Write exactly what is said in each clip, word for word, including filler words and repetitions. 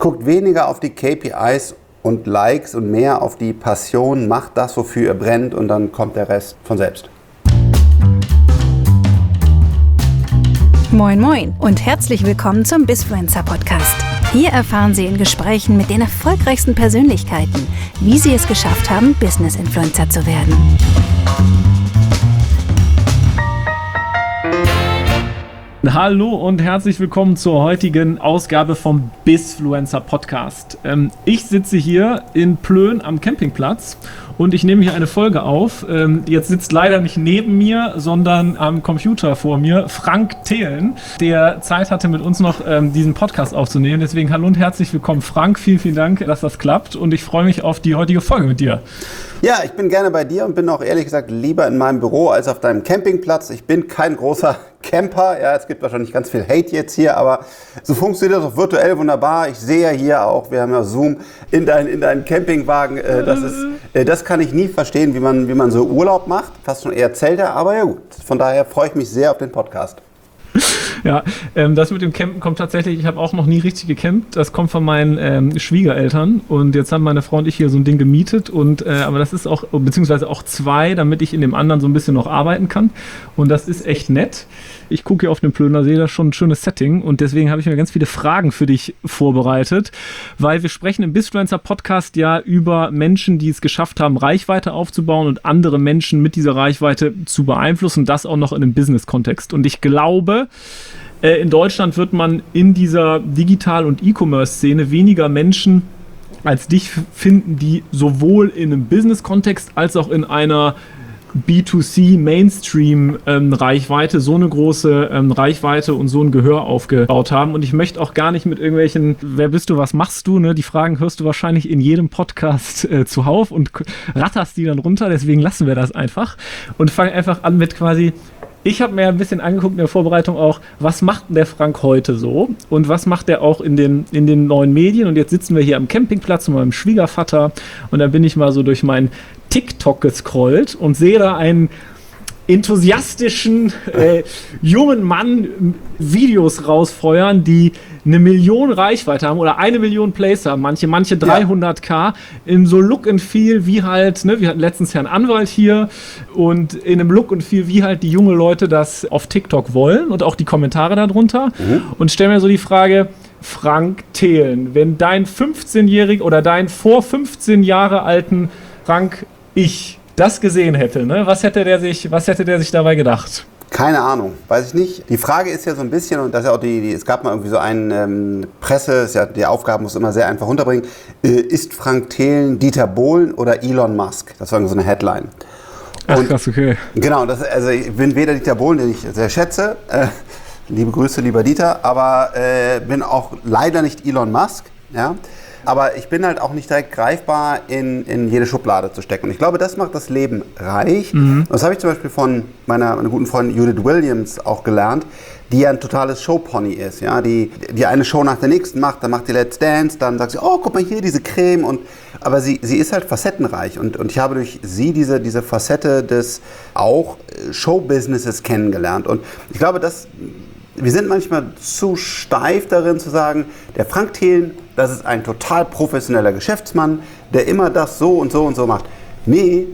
Guckt weniger auf die K P Is und Likes und mehr auf die Passion, macht das, wofür ihr brennt und dann kommt der Rest von selbst. Moin Moin und herzlich willkommen zum Bizfluencer Podcast. Hier erfahren Sie in Gesprächen mit den erfolgreichsten Persönlichkeiten, wie sie es geschafft haben, Business-Influencer zu werden. Hallo und herzlich willkommen zur heutigen Ausgabe vom Bizfluencer Podcast. Ähm, ich sitze hier in Plön am Campingplatz und ich nehme hier eine Folge auf. Ähm, jetzt sitzt leider nicht neben mir, sondern am Computer vor mir Frank Thelen, der Zeit hatte, mit uns noch ähm, diesen Podcast aufzunehmen. Deswegen hallo und herzlich willkommen, Frank. Vielen, vielen Dank, dass das klappt und ich freue mich auf die heutige Folge mit dir. Ja, ich bin gerne bei dir und bin auch ehrlich gesagt lieber in meinem Büro als auf deinem Campingplatz. Ich bin kein großer Camper. Ja, es gibt wahrscheinlich ganz viel Hate jetzt hier, aber so funktioniert das auch virtuell wunderbar. Ich sehe ja hier auch, wir haben ja Zoom in deinen in deinen Campingwagen. Äh, das ist, äh, das kann ich nie verstehen, wie man, wie man so Urlaub macht. Fast schon eher Zelte, aber ja gut. Von daher freue ich mich sehr auf den Podcast. Ja, ähm, das mit dem Campen kommt tatsächlich, ich habe auch noch nie richtig gecampt, das kommt von meinen ähm, Schwiegereltern und jetzt haben meine Frau und ich hier so ein Ding gemietet und äh, aber das ist auch, beziehungsweise auch zwei, damit ich in dem anderen so ein bisschen noch arbeiten kann und das ist echt nett. Ich gucke hier auf den Plöner See, das ist schon ein schönes Setting und deswegen habe ich mir ganz viele Fragen für dich vorbereitet, weil wir sprechen im Bizfluencer Podcast ja über Menschen, die es geschafft haben, Reichweite aufzubauen und andere Menschen mit dieser Reichweite zu beeinflussen, das auch noch in einem Business-Kontext. Und ich glaube, äh, in Deutschland wird man in dieser Digital- und E-Commerce-Szene weniger Menschen als dich finden, die sowohl in einem Business-Kontext als auch in einer B zwei C Mainstream-Reichweite, ähm, so eine große ähm, Reichweite und so ein Gehör aufgebaut haben. Und ich möchte auch gar nicht mit irgendwelchen, wer bist du, was machst du, ne? Die Fragen hörst du wahrscheinlich in jedem Podcast äh, zuhauf und ratterst die dann runter. Deswegen lassen wir das einfach und fangen einfach an mit quasi, ich habe mir ein bisschen angeguckt in der Vorbereitung auch, was macht denn der Frank heute so und was macht er auch in den, in den neuen Medien. Und jetzt sitzen wir hier am Campingplatz mit meinem Schwiegervater und da bin ich mal so durch mein TikTok gescrollt und sehe da einen enthusiastischen äh, jungen Mann Videos rausfeuern, die eine Million Reichweite haben oder eine Million Plays haben, manche, manche dreihunderttausend in so Look and Feel wie halt, ne, wir hatten letztens Herrn Anwalt hier und in einem Look and Feel wie halt die junge Leute das auf TikTok wollen und auch die Kommentare darunter mhm. und stell mir so die Frage, Frank Thelen, wenn dein fünfzehnjähriger oder dein vor fünfzehn Jahre alten Frank ich das gesehen hätte, ne? Was hätte der sich, was hätte der sich dabei gedacht? Keine Ahnung, weiß ich nicht. Die Frage ist ja so ein bisschen, und das ist ja auch die, die es gab mal irgendwie so einen ähm, Presse, ist ja, die Aufgaben muss immer sehr einfach runterbringen, äh, ist Frank Thelen Dieter Bohlen oder Elon Musk? Das war so eine Headline. Ach krass, okay. Genau, das, also ich bin weder Dieter Bohlen, den ich sehr schätze, äh, liebe Grüße, lieber Dieter, aber äh, bin auch leider nicht Elon Musk, ja. Aber ich bin halt auch nicht direkt greifbar in, in jede Schublade zu stecken. Und ich glaube, das macht das Leben reich. Mhm. Das habe ich zum Beispiel von meiner, meiner guten Freundin Judith Williams auch gelernt, die ja ein totales Showpony ist. Ja? Die, die eine Show nach der nächsten macht, dann macht die Let's Dance, dann sagt sie, oh, guck mal hier, diese Creme. Und, aber sie, sie ist halt facettenreich. Und, und ich habe durch sie diese, diese Facette des auch Showbusinesses kennengelernt. Und ich glaube, dass wir sind manchmal zu steif darin zu sagen, der Frank Thelen, das ist ein total professioneller Geschäftsmann, der immer das so und so und so macht. Nee,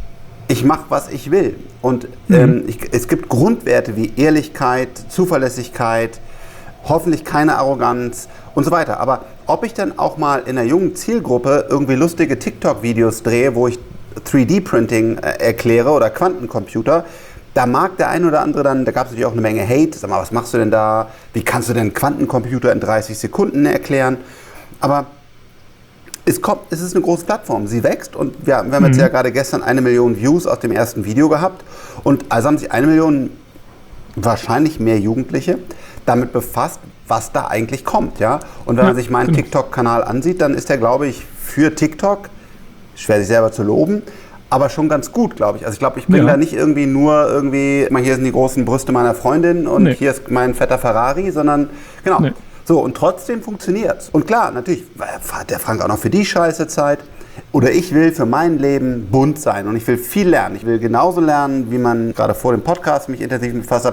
ich mache, was ich will. Und mhm. ähm, ich, es gibt Grundwerte wie Ehrlichkeit, Zuverlässigkeit, hoffentlich keine Arroganz und so weiter. Aber ob ich dann auch mal in einer jungen Zielgruppe irgendwie lustige TikTok-Videos drehe, wo ich drei D Printing äh, erkläre oder Quantencomputer, da mag der ein oder andere dann, da gab es natürlich auch eine Menge Hate. Sag mal, was machst du denn da? Wie kannst du denn Quantencomputer in dreißig Sekunden erklären? Aber es, kommt, es ist eine große Plattform. Sie wächst und wir, wir haben mhm. jetzt ja gerade gestern eine Million Views aus dem ersten Video gehabt. Und also haben sich eine Million, wahrscheinlich mehr Jugendliche, damit befasst, was da eigentlich kommt. Ja? Und wenn ja, man sich meinen genau. TikTok-Kanal ansieht, dann ist der, glaube ich, für TikTok, schwer sich selber zu loben, aber schon ganz gut, glaube ich. Also ich glaube, ich bin ja. da nicht irgendwie nur irgendwie, hier sind die großen Brüste meiner Freundin und nee. hier ist mein fetter Ferrari, sondern genau. Nee. So, und trotzdem funktioniert's. Und klar, natürlich hat der Frank auch noch für die scheiße Zeit. Oder ich will für mein Leben bunt sein und ich will viel lernen. Ich will genauso lernen, wie man gerade vor dem Podcast mich intensiv befasst hat,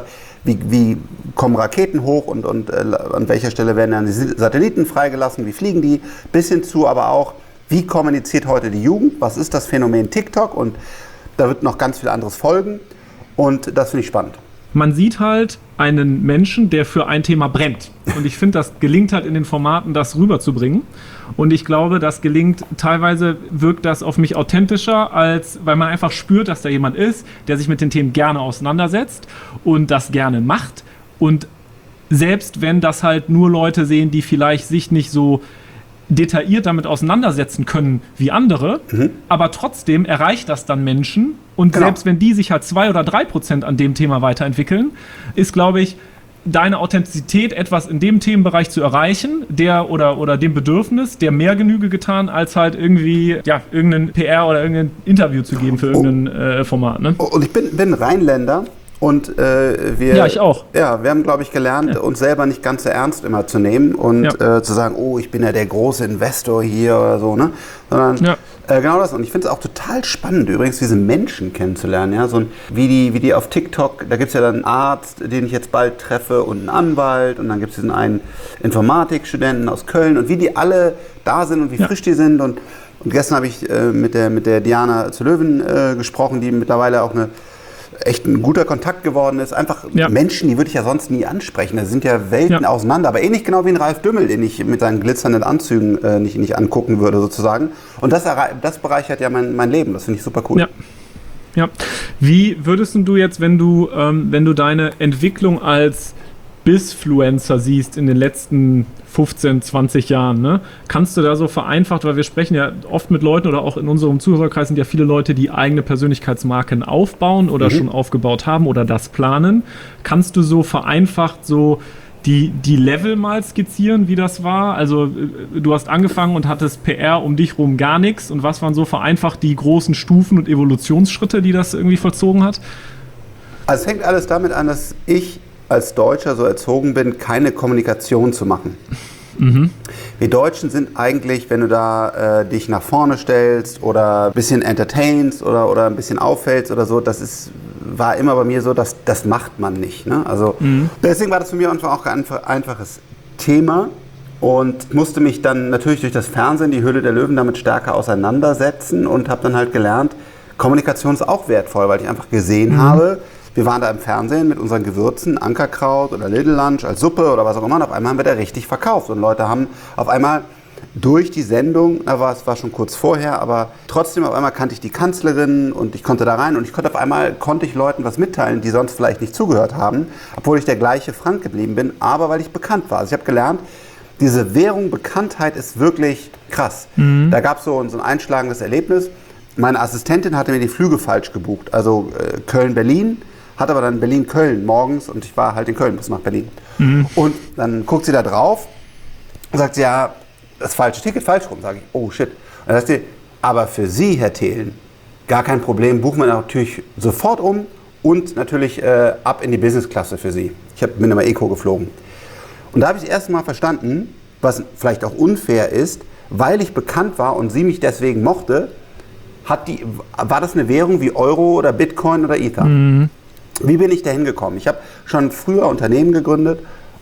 wie, wie kommen Raketen hoch und, und äh, an welcher Stelle werden dann die Satelliten freigelassen, wie fliegen die, bis hin zu aber auch, wie kommuniziert heute die Jugend, was ist das Phänomen TikTok und da wird noch ganz viel anderes folgen und das finde ich spannend. Man sieht halt einen Menschen, der für ein Thema brennt. Und ich finde, das gelingt halt in den Formaten, das rüberzubringen. Und ich glaube, das gelingt, teilweise wirkt das auf mich authentischer, als weil man einfach spürt, dass da jemand ist, der sich mit den Themen gerne auseinandersetzt und das gerne macht. Und selbst wenn das halt nur Leute sehen, die vielleicht sich nicht so detailliert damit auseinandersetzen können wie andere, mhm. aber trotzdem erreicht das dann Menschen und genau. selbst wenn die sich halt zwei oder drei Prozent an dem Thema weiterentwickeln, ist, glaube ich, deine Authentizität, etwas in dem Themenbereich zu erreichen, der oder, oder dem Bedürfnis, der mehr Genüge getan, als halt irgendwie, ja, irgendein P R oder irgendein Interview zu geben für irgendein oh. äh, Format, ne? Und ich bin, bin Rheinländer. Und äh, wir, ja, ich auch. Ja, wir haben, glaube ich, gelernt, ja. uns selber nicht ganz so ernst immer zu nehmen und ja. äh, zu sagen, oh, ich bin ja der große Investor hier oder so, ne? Sondern ja. äh, genau das. Und ich finde es auch total spannend, übrigens diese Menschen kennenzulernen, ja, so ein, wie die, wie die auf TikTok. Da gibt es ja dann einen Arzt, den ich jetzt bald treffe und einen Anwalt und dann gibt es diesen einen Informatikstudenten aus Köln und wie die alle da sind und wie ja. frisch die sind und, und gestern habe ich äh, mit der mit der Diana zu Löwen äh, gesprochen, die mittlerweile auch eine echt ein guter Kontakt geworden ist. Einfach ja. Menschen, die würde ich ja sonst nie ansprechen. Da sind ja Welten ja. auseinander. Aber ähnlich genau wie ein Ralf Dümmel, den ich mit seinen glitzernden Anzügen äh, nicht, nicht angucken würde sozusagen. Und das, das bereichert ja mein, mein Leben. Das finde ich super cool. Ja. Ja. Wie würdest du jetzt, wenn du, ähm, wenn du deine Entwicklung als Bizfluencer siehst in den letzten fünfzehn, zwanzig Jahren, ne? Kannst du da so vereinfacht, weil wir sprechen ja oft mit Leuten oder auch in unserem Zuhörerkreis sind ja viele Leute, die eigene Persönlichkeitsmarken aufbauen oder mhm. schon aufgebaut haben oder das planen. Kannst du so vereinfacht so die, die Level mal skizzieren, wie das war? Also du hast angefangen und hattest P R um dich rum gar nichts und was waren so vereinfacht die großen Stufen und Evolutionsschritte, die das irgendwie vollzogen hat? Also es hängt alles damit an, dass ich als Deutscher so erzogen bin, keine Kommunikation zu machen. Mhm. Wir Deutschen sind eigentlich, wenn du da äh, dich nach vorne stellst oder ein bisschen entertainst oder, oder ein bisschen auffällst oder so, das ist, war immer bei mir so, dass das macht man nicht. Ne? Also mhm. deswegen war das für mich einfach auch ein einfaches Thema und musste mich dann natürlich durch das Fernsehen, die Höhle der Löwen, damit stärker auseinandersetzen und habe dann halt gelernt, Kommunikation ist auch wertvoll, weil ich einfach gesehen mhm. habe, wir waren da im Fernsehen mit unseren Gewürzen, Ankerkraut oder Little Lunch als Suppe oder was auch immer. Und auf einmal haben wir da richtig verkauft. Und Leute haben auf einmal durch die Sendung, na, war, es war schon kurz vorher, aber trotzdem auf einmal kannte ich die Kanzlerin und ich konnte da rein. Und ich konnte auf einmal, konnte ich Leuten was mitteilen, die sonst vielleicht nicht zugehört haben, obwohl ich der gleiche Frank geblieben bin, aber weil ich bekannt war. Also ich habe gelernt, diese Währung Bekanntheit ist wirklich krass. Mhm. Da gab es so, so ein einschlagendes Erlebnis. Meine Assistentin hatte mir die Flüge falsch gebucht. Also äh, Köln-Berlin. Hat aber dann Berlin-Köln morgens und ich war halt in Köln bis nach Berlin. Mhm. Und dann guckt sie da drauf und sagt sie, ja, das falsche Ticket falsch rum. Sage ich, oh shit. Und dann sagt sie, aber für Sie, Herr Thelen, gar kein Problem, buchen wir natürlich sofort um und natürlich äh, ab in die Business-Klasse für Sie. Ich hab, bin immer Eco geflogen. Und da habe ich das erste Mal verstanden, was vielleicht auch unfair ist, weil ich bekannt war und sie mich deswegen mochte, hat die, war das eine Währung wie Euro oder Bitcoin oder Ether. Mhm. Wie bin ich da hingekommen? Ich habe schon früher Unternehmen gegründet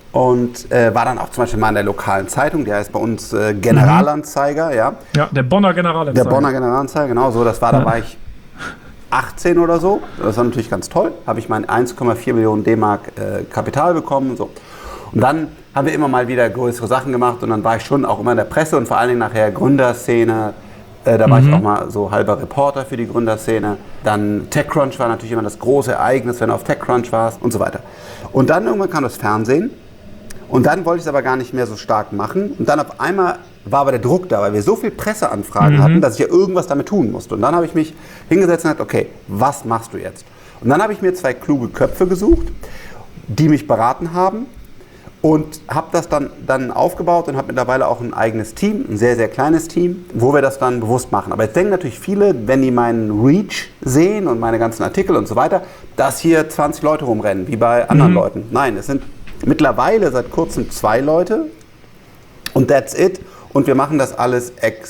und äh, war dann auch zum Beispiel mal in der lokalen Zeitung, die heißt bei uns äh, Generalanzeiger. Ja. ja, der Bonner Generalanzeiger. Der Bonner Generalanzeiger, genau so. Das war, ja. Da war ich achtzehn oder so. Das war natürlich ganz toll. Habe ich mein eins Komma vier Millionen D-Mark äh, Kapital bekommen. Und, so. Und dann haben wir immer mal wieder größere Sachen gemacht und dann war ich schon auch immer in der Presse und vor allen Dingen nachher Gründerszene. Da war mhm. ich auch mal so halber Reporter für die Gründerszene. Dann TechCrunch war natürlich immer das große Ereignis, wenn du auf TechCrunch warst und so weiter. Und dann irgendwann kam das Fernsehen und dann wollte ich es aber gar nicht mehr so stark machen. Und dann auf einmal war aber der Druck da, weil wir so viel Presseanfragen mhm. hatten, dass ich ja irgendwas damit tun musste. Und dann habe ich mich hingesetzt und gesagt, okay, was machst du jetzt? Und dann habe ich mir zwei kluge Köpfe gesucht, die mich beraten haben. Und habe das dann, dann aufgebaut und habe mittlerweile auch ein eigenes Team, ein sehr, sehr kleines Team, wo wir das dann bewusst machen. Aber jetzt denken natürlich viele, wenn die meinen Reach sehen und meine ganzen Artikel und so weiter, dass hier zwanzig Leute rumrennen, wie bei anderen mhm. Leuten. Nein, es sind mittlerweile seit kurzem zwei Leute und that's it. Und wir machen das alles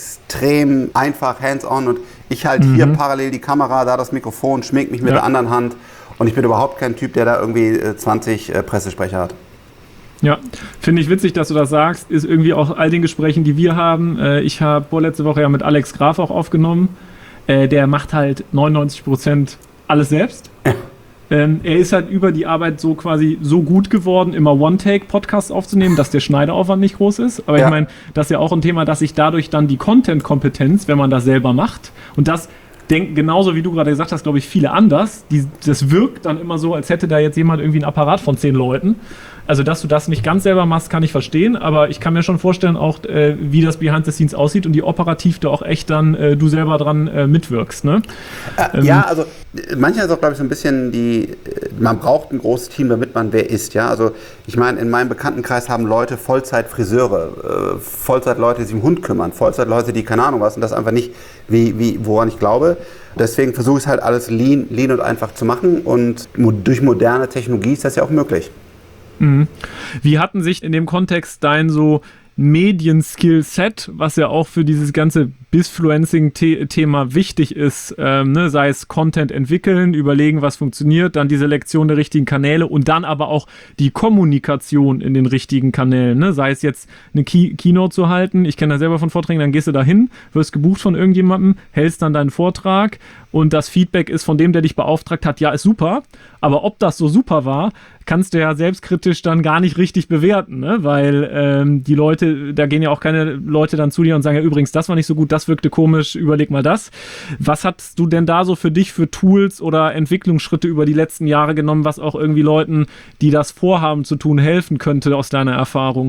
extrem einfach, hands-on. Und ich halte mhm. hier parallel die Kamera, da das Mikrofon, schmink mich mit ja. der anderen Hand. Und ich bin überhaupt kein Typ, der da irgendwie zwanzig äh, Pressesprecher hat. Ja, finde ich witzig, dass du das sagst. Ist irgendwie auch all den Gesprächen, die wir haben. Äh, ich habe vorletzte Woche ja mit Alex Graf auch aufgenommen. Äh, der macht halt neunundneunzig Prozent alles selbst. Ja. Ähm, er ist halt über die Arbeit so quasi so gut geworden, immer One-Take-Podcasts aufzunehmen, dass der Schneideraufwand nicht groß ist. Aber ja. ich meine, das ist ja auch ein Thema, dass sich dadurch dann die Content-Kompetenz, wenn man das selber macht, und das denken genauso wie du gerade gesagt hast, glaube ich, viele anders. Die, das wirkt dann immer so, als hätte da jetzt jemand irgendwie einen Apparat von zehn Leuten. Also, dass du das nicht ganz selber machst, kann ich verstehen, aber ich kann mir schon vorstellen, auch äh, wie das Behind the Scenes aussieht und wie operativ da auch echt dann äh, du selber dran äh, mitwirkst, ne? Äh, ähm, ja, also manchmal ist auch, glaube ich, so ein bisschen die, man braucht ein großes Team, damit man wer ist, ja. Also ich meine, in meinem Bekanntenkreis haben Leute Vollzeit-Friseure, äh, Vollzeit-Leute, die sich um Hund kümmern, Vollzeit-Leute, die keine Ahnung was und das einfach nicht, wie, wie, woran ich glaube. Deswegen versuche ich es halt alles lean, lean und einfach zu machen und durch moderne Technologie ist das ja auch möglich. Mhm. Wie hatten sich in dem Kontext dein so Medien-Skill-Set, was ja auch für dieses ganze Bisfluencing-Thema wichtig ist, ähm, ne, sei es Content entwickeln, überlegen, was funktioniert, dann die Selektion der richtigen Kanäle und dann aber auch die Kommunikation in den richtigen Kanälen, ne, sei es jetzt eine Key- Keynote zu halten, ich kenne das selber von Vorträgen, dann gehst du da hin, wirst gebucht von irgendjemandem, hältst dann deinen Vortrag und das Feedback ist von dem, der dich beauftragt hat, ja, ist super, aber ob das so super war, kannst du ja selbstkritisch dann gar nicht richtig bewerten, ne? Weil ähm, die Leute, da gehen ja auch keine Leute dann zu dir und sagen, ja übrigens, das war nicht so gut, das wirkte komisch, überleg mal das. Was hast du denn da so für dich für Tools oder Entwicklungsschritte über die letzten Jahre genommen, was auch irgendwie Leuten, die das vorhaben zu tun, helfen könnte aus deiner Erfahrung?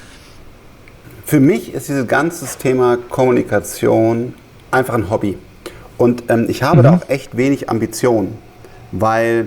Für mich ist dieses ganze Thema Kommunikation einfach ein Hobby. Und ähm, ich habe mhm. da auch echt wenig Ambitionen, weil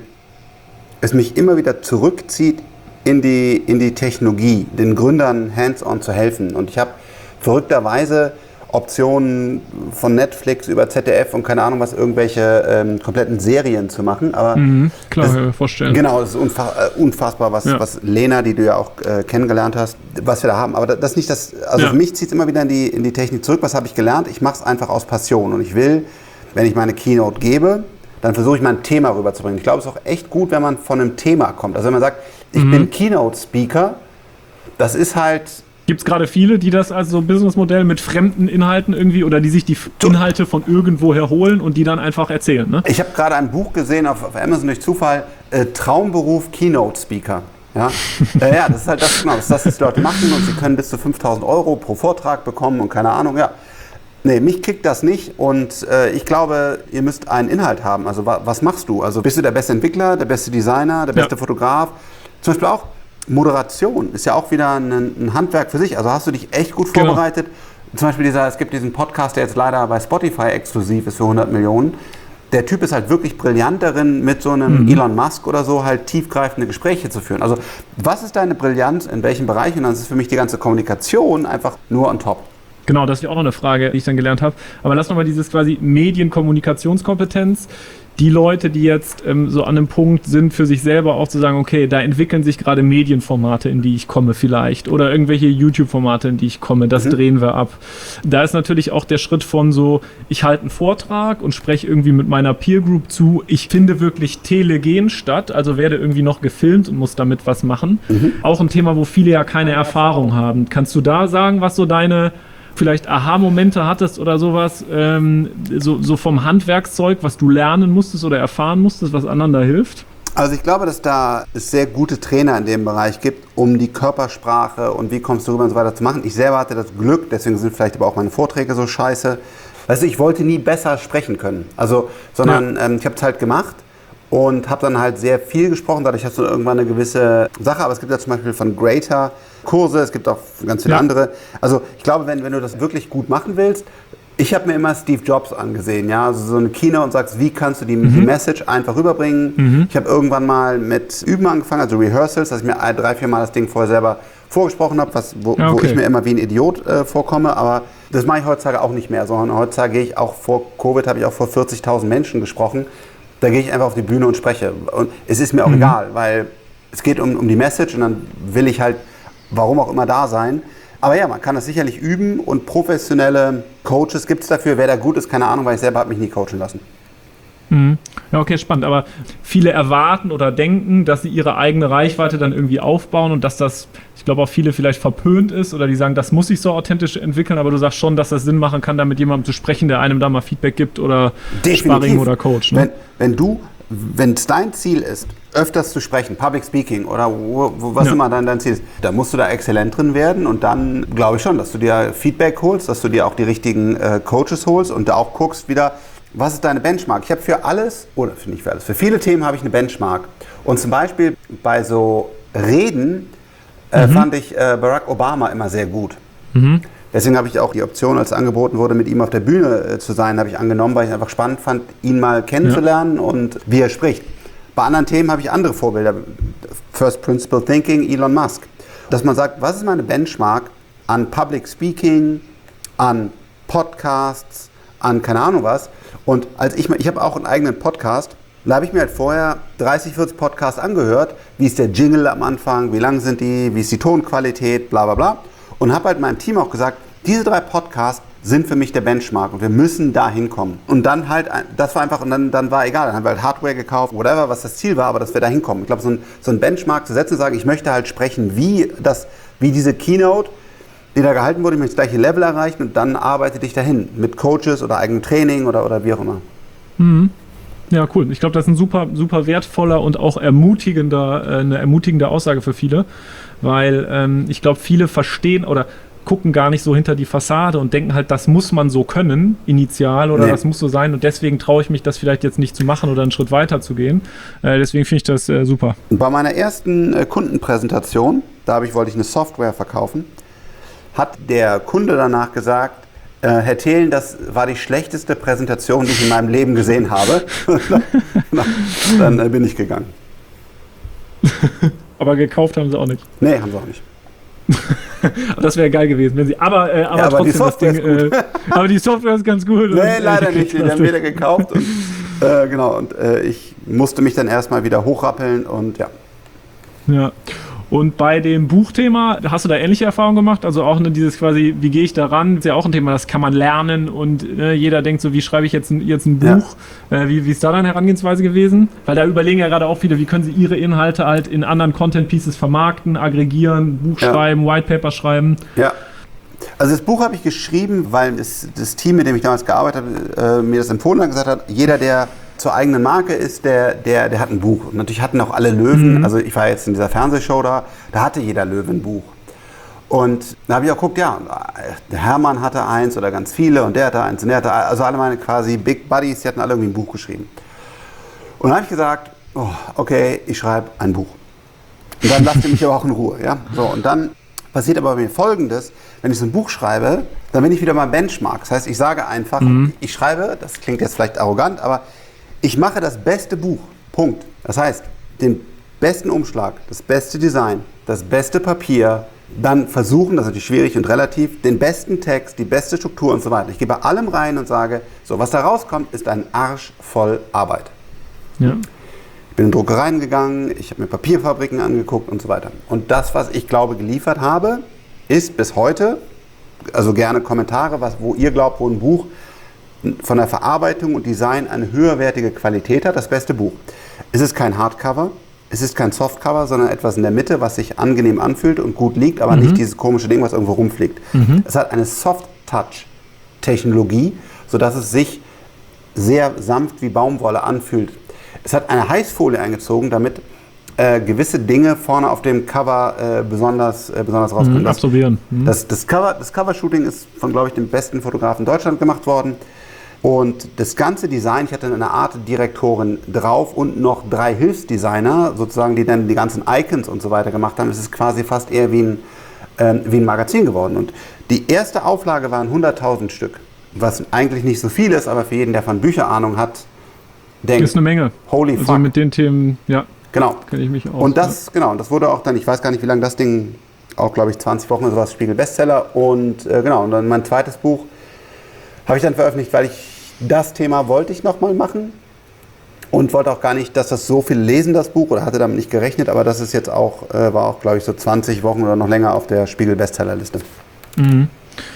es mich immer wieder zurückzieht in die, in die Technologie, den Gründern hands-on zu helfen. Und ich habe verrückterweise Optionen von Netflix über Z D F und keine Ahnung was, irgendwelche ähm, kompletten Serien zu machen. Aber mhm, klar, das, kann ich mir vorstellen. Genau, es ist unfa- äh, unfassbar, was, ja. was Lena, die du ja auch äh, kennengelernt hast, was wir da haben. Aber das ist nicht das, also ja. für mich zieht es immer wieder in die, in die Technik zurück. Was habe ich gelernt? Ich mache es einfach aus Passion. Und ich will, wenn ich meine Keynote gebe, dann versuche ich mal ein Thema rüberzubringen. Ich glaube, es ist auch echt gut, wenn man von einem Thema kommt. Also wenn man sagt, ich mhm. bin Keynote-Speaker, das ist halt... Gibt es gerade viele, die das als so Businessmodell mit fremden Inhalten irgendwie oder die sich die Inhalte von irgendwoher holen und die dann einfach erzählen, ne? Ich habe gerade ein Buch gesehen auf, auf Amazon durch Zufall, äh, Traumberuf Keynote-Speaker. Ja? äh, ja, das ist halt das, genau, das, ist das, was die Leute machen und sie können bis zu fünftausend Euro pro Vortrag bekommen und keine Ahnung, ja. Nee, mich kickt das nicht und äh, ich glaube, ihr müsst einen Inhalt haben. Also wa- was machst du? Also bist du der beste Entwickler, der beste Designer, der beste ja. Fotograf? Zum Beispiel auch Moderation ist ja auch wieder ein, ein Handwerk für sich. Also hast du dich echt gut vorbereitet. Genau. Zum Beispiel dieser, es gibt diesen Podcast, der jetzt leider bei Spotify exklusiv ist für hundert Millionen. Der Typ ist halt wirklich brillant darin, mit so einem mhm. Elon Musk oder so halt tiefgreifende Gespräche zu führen. Also was ist deine Brillanz, in welchem Bereich? Und dann ist für mich die ganze Kommunikation einfach nur on top. Genau, das ist ja auch noch eine Frage, die ich dann gelernt habe. Aber lass nochmal dieses quasi Medienkommunikationskompetenz. Die Leute, die jetzt ähm, so an einem Punkt sind, für sich selber auch zu sagen, okay, da entwickeln sich gerade Medienformate, in die ich komme vielleicht. Oder irgendwelche YouTube-Formate, in die ich komme. Das mhm. drehen wir ab. Da ist natürlich auch der Schritt von so, ich halte einen Vortrag und spreche irgendwie mit meiner Peer Group zu. Ich finde wirklich telegen statt, also werde irgendwie noch gefilmt und muss damit was machen. Mhm. Auch ein Thema, wo viele ja keine Erfahrung haben. Kannst du da sagen, was so deine vielleicht Aha-Momente hattest oder sowas, ähm, so, so vom Handwerkszeug, was du lernen musstest oder erfahren musstest, was anderen da hilft? Also ich glaube, dass da es sehr gute Trainer in dem Bereich gibt, um die Körpersprache und wie kommst du rüber und so weiter zu machen. Ich selber hatte das Glück, deswegen sind vielleicht aber auch meine Vorträge so scheiße. Weißt du, ich wollte nie besser sprechen können, also, sondern ja. ähm, ich habe es halt gemacht. Und habe dann halt sehr viel gesprochen, dadurch hast du irgendwann eine gewisse Sache, aber es gibt ja zum Beispiel von Greater Kurse, es gibt auch ganz viele ja. andere. Also ich glaube, wenn, wenn du das wirklich gut machen willst, ich habe mir immer Steve Jobs angesehen, ja, also so eine Keynote und sagst, wie kannst du die, mhm. die Message einfach rüberbringen. Mhm. Ich habe irgendwann mal mit Üben angefangen, also Rehearsals, dass ich mir drei, vier Mal das Ding vorher selber vorgesprochen habe, was, wo, okay. wo ich mir immer wie ein Idiot äh, vorkomme, aber das mache ich heutzutage auch nicht mehr, sondern heutzutage gehe ich auch vor Covid, habe ich auch vor vierzigtausend Menschen gesprochen. Da gehe ich einfach auf die Bühne und spreche. Und es ist mir auch mhm. egal, weil es geht um, um die Message und dann will ich halt, warum auch immer, da sein. Aber ja, man kann das sicherlich üben und professionelle Coaches gibt es dafür. Wer da gut ist, keine Ahnung, weil ich selber habe mich nie coachen lassen. Mhm. Ja, okay, spannend. Aber viele erwarten oder denken, dass sie ihre eigene Reichweite dann irgendwie aufbauen und dass das, ich glaube, auch viele vielleicht verpönt ist oder die sagen, das muss sich so authentisch entwickeln, aber du sagst schon, dass das Sinn machen kann, da mit jemandem zu sprechen, der einem da mal Feedback gibt oder Definitiv. Sparring oder Coach. Ne? Wenn, wenn du, wenn es dein Ziel ist, öfters zu sprechen, Public Speaking oder wo, wo, was ja. immer dann dein Ziel ist, da musst du da exzellent drin werden und dann glaube ich schon, dass du dir Feedback holst, dass du dir auch die richtigen äh, Coaches holst und da auch guckst wieder, was ist deine Benchmark? Ich habe für alles, oder für nicht für alles, für viele Themen habe ich eine Benchmark. Und zum Beispiel bei so Reden äh, mhm. fand ich äh, Barack Obama immer sehr gut. Mhm. Deswegen habe ich auch die Option, als angeboten wurde, mit ihm auf der Bühne äh, zu sein, habe ich angenommen, weil ich es einfach spannend fand, ihn mal kennenzulernen ja. und wie er spricht. Bei anderen Themen habe ich andere Vorbilder. First Principle Thinking, Elon Musk. Dass man sagt, was ist meine Benchmark an Public Speaking, an Podcasts, an keine Ahnung was. Und als ich, ich habe auch einen eigenen Podcast, da habe ich mir halt vorher dreißig, vierzig Podcasts angehört, wie ist der Jingle am Anfang, wie lang sind die, wie ist die Tonqualität, bla bla bla. Und habe halt meinem Team auch gesagt, diese drei Podcasts sind für mich der Benchmark und wir müssen da hinkommen. Und dann halt, das war einfach, und dann, dann war egal, dann haben wir halt Hardware gekauft, whatever, was das Ziel war, aber dass wir da hinkommen. Ich glaube, so ein, so ein Benchmark zu setzen und sagen, ich möchte halt sprechen, wie, das, wie diese Keynote, die da gehalten wurde, ich möchte das gleiche Level erreichen und dann arbeite dich dahin mit Coaches oder eigenem Training oder, oder wie auch immer. Mhm. Ja, cool. Ich glaube, das ist ein super, super wertvoller und auch ermutigender, äh, eine ermutigende Aussage für viele, weil ähm, ich glaube, viele verstehen oder gucken gar nicht so hinter die Fassade und denken halt, das muss man so können, initial, oder nee. das muss so sein und deswegen traue ich mich, das vielleicht jetzt nicht zu machen oder einen Schritt weiter zu gehen. Äh, deswegen finde ich das äh, super. Bei meiner ersten äh, Kundenpräsentation, da habe ich, wollte ich eine Software verkaufen, hat der Kunde danach gesagt, äh, Herr Thelen, das war die schlechteste Präsentation, die ich in meinem Leben gesehen habe. dann dann äh, bin ich gegangen. Aber gekauft haben sie auch nicht. Nee, haben sie auch nicht. Das wäre geil gewesen, wenn sie. Aber, äh, aber, ja, aber trotzdem die Software das Ding. ist gut. Äh, aber die Software ist ganz gut. Nee, und, leider äh, nicht. Die haben wieder gekauft. Und, äh, genau, und äh, ich musste mich dann erstmal wieder hochrappeln und ja. Ja. Und bei dem Buchthema, hast du da ähnliche Erfahrungen gemacht? Also auch ne, dieses quasi, wie gehe ich da ran? Ist ja auch ein Thema, das kann man lernen und ne, jeder denkt so, wie schreibe ich jetzt ein, jetzt ein Buch? Ja. Äh, wie, wie ist da deine Herangehensweise gewesen? Weil da überlegen ja gerade auch viele, wie können sie ihre Inhalte halt in anderen Content-Pieces vermarkten, aggregieren, Buch ja. schreiben, Whitepaper schreiben. Ja. Also das Buch habe ich geschrieben, weil das, das Team, mit dem ich damals gearbeitet habe, äh, mir das empfohlen hat und gesagt hat, jeder, der zur eigenen Marke ist, der, der, der hat ein Buch. Und natürlich hatten auch alle Löwen, mhm. also ich war jetzt in dieser Fernsehshow da, da hatte jeder Löwe ein Buch. Und da habe ich auch geguckt, ja, der Hermann hatte eins oder ganz viele und der hatte eins und der hatte, also alle meine quasi Big Buddies, die hatten alle irgendwie ein Buch geschrieben. Und dann habe ich gesagt, oh, okay, ich schreibe ein Buch. Und dann lasst ihr mich aber auch in Ruhe, ja. So, und dann passiert aber bei mir Folgendes, wenn ich so ein Buch schreibe, dann bin ich wieder beim Benchmark. Das heißt, ich sage einfach, mhm. ich schreibe, das klingt jetzt vielleicht arrogant, aber ich mache das beste Buch, Punkt. Das heißt, den besten Umschlag, das beste Design, das beste Papier, dann versuchen, das ist natürlich schwierig und relativ, den besten Text, die beste Struktur und so weiter. Ich gehe bei allem rein und sage, so, was da rauskommt, ist ein Arsch voll Arbeit. Ja. Ich bin in Druckereien gegangen, ich habe mir Papierfabriken angeguckt und so weiter. Und das, was ich glaube geliefert habe, ist bis heute, also gerne Kommentare, was, wo ihr glaubt, wo ein Buch von der Verarbeitung und Design eine höherwertige Qualität hat, das beste Buch. Es ist kein Hardcover, es ist kein Softcover, sondern etwas in der Mitte, was sich angenehm anfühlt und gut liegt, aber mhm. nicht dieses komische Ding, was irgendwo rumfliegt. Mhm. Es hat eine Soft-Touch-Technologie, sodass es sich sehr sanft wie Baumwolle anfühlt. Es hat eine Heißfolie eingezogen, damit äh, gewisse Dinge vorne auf dem Cover äh, besonders, äh, besonders rauskommen. Mhm, absorbieren. Mhm. Das, das, Cover, das Cover-Shooting ist von, glaube ich, dem besten Fotografen in Deutschland gemacht worden. Und das ganze Design, ich hatte eine Art Direktorin drauf und noch drei Hilfsdesigner, sozusagen, die dann die ganzen Icons und so weiter gemacht haben. Es ist quasi fast eher wie ein, äh, wie ein Magazin geworden. Und die erste Auflage waren hunderttausend Stück, was eigentlich nicht so viel ist, aber für jeden, der von Bücher Ahnung hat, denkt, ist eine Menge. Holy fuck. Also mit den Themen, ja, genau. kenne ich mich auch. Und das, ja. genau, und das wurde auch dann, ich weiß gar nicht, wie lange das Ding, auch glaube ich zwanzig Wochen oder sowas, Spiegel Bestseller. Und äh, genau, und dann mein zweites Buch habe ich dann veröffentlicht, weil ich das Thema wollte ich nochmal machen und wollte auch gar nicht, dass das so viel lesen, das Buch, oder hatte damit nicht gerechnet, aber das ist jetzt auch, äh, war auch, glaube ich, so zwanzig Wochen oder noch länger auf der Spiegel-Bestsellerliste. Mhm.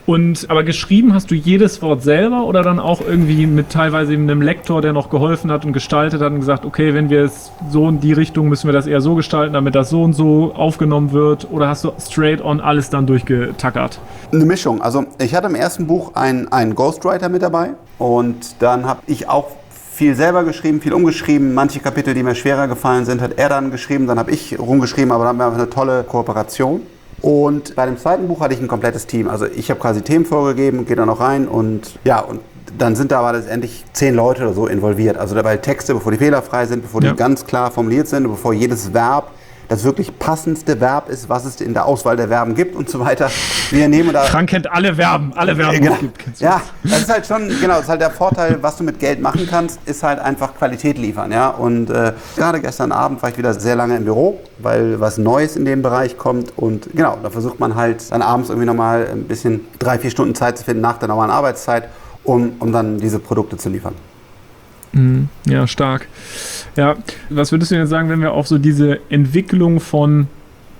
Und aber geschrieben hast du jedes Wort selber oder dann auch irgendwie mit teilweise einem Lektor, der noch geholfen hat und gestaltet hat und gesagt, okay, wenn wir es so in die Richtung, müssen wir das eher so gestalten, damit das so und so aufgenommen wird? Oder hast du straight on alles dann durchgetackert? Eine Mischung. Also ich hatte im ersten Buch einen, einen Ghostwriter mit dabei und dann habe ich auch viel selber geschrieben, viel umgeschrieben. Manche Kapitel, die mir schwerer gefallen sind, hat er dann geschrieben, dann habe ich rumgeschrieben, aber dann haben wir eine tolle Kooperation. Und bei dem zweiten Buch hatte ich ein komplettes Team. Also ich habe quasi Themen vorgegeben, gehe da noch rein und ja, und dann sind da aber letztendlich zehn Leute oder so involviert. Also dabei Texte, bevor die fehlerfrei sind, bevor ja. die ganz klar formuliert sind, bevor jedes Verb das wirklich passendste Verb ist, was es in der Auswahl der Verben gibt und so weiter. Wir nehmen da Frank kennt alle Verben, alle Verben, genau. es gibt. Ja, das ist halt schon, genau, das ist halt der Vorteil, was du mit Geld machen kannst, ist halt einfach Qualität liefern, ja. Und äh, gerade gestern Abend war ich wieder sehr lange im Büro, weil was Neues in dem Bereich kommt und genau, da versucht man halt dann abends irgendwie nochmal ein bisschen drei, vier Stunden Zeit zu finden nach der normalen Arbeitszeit, um, um dann diese Produkte zu liefern. Ja, stark. Ja, was würdest du denn sagen, wenn wir auf so diese Entwicklung von